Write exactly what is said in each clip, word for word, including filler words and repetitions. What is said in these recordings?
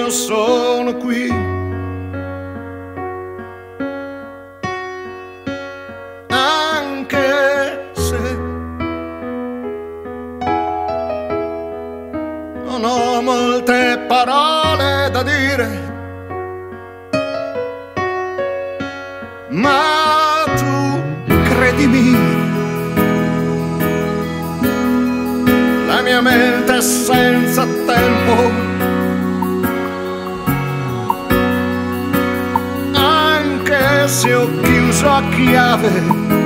io sono qui. Anche se non ho molte parole da dire, ma tu credimi, la mia mente è senza tempo, anche se ho chiuso a chiave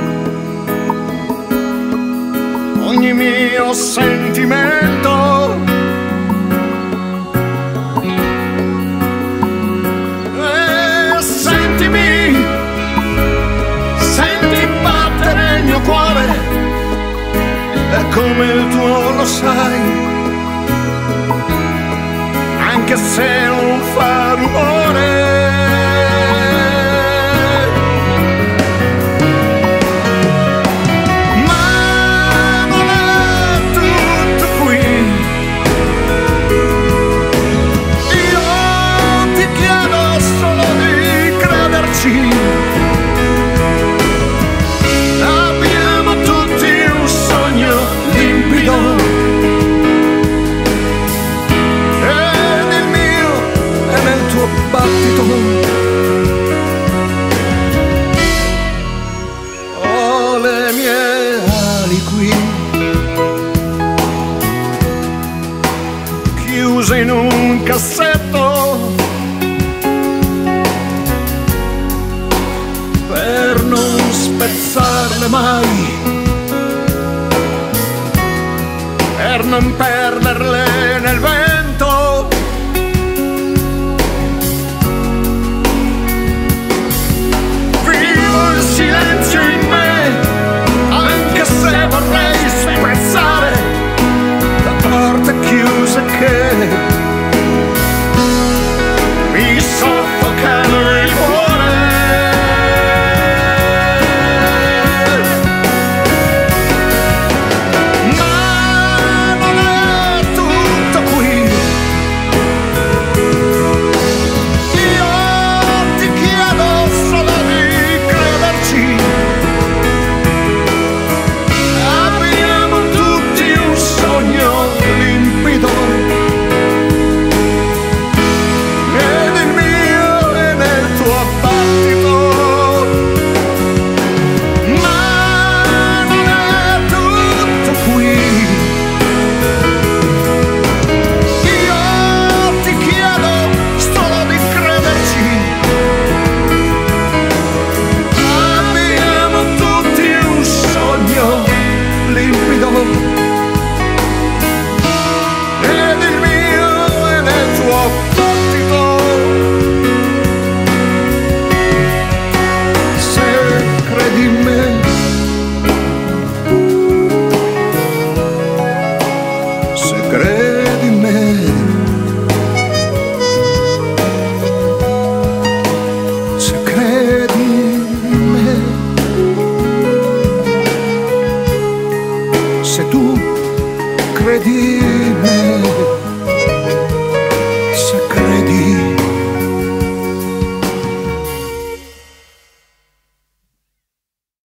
ogni mio sentimento. E sentimi, senti battere il mio cuore, è come il tuo, lo sai, anche se non fa rumore. Ma non è tutto qui, io ti chiedo solo di crederci. Abbiamo tutti un sogno limpido, e nel mio e nel tuo battito ho le mie ali qui, chiuse in un cassetto per non spezzarle mai, per non perderle nel vento. Vivo il silenzio in me, anche se vorrei spezzare la porta chiusa che mi soffocano il cuore. Ma non è tutto qui, io ti chiedo solo di crederci. Abbiamo tutti un sogno limpido, ed il mio è nel tuo battito. Ma non è tutto qui, io ti chiedo solo di crederci. Abbiamo tutti un sogno limpido, ed il mio è nel tuo battito. Se credi in me, se credi in me, se credi in me, se tu credi in me.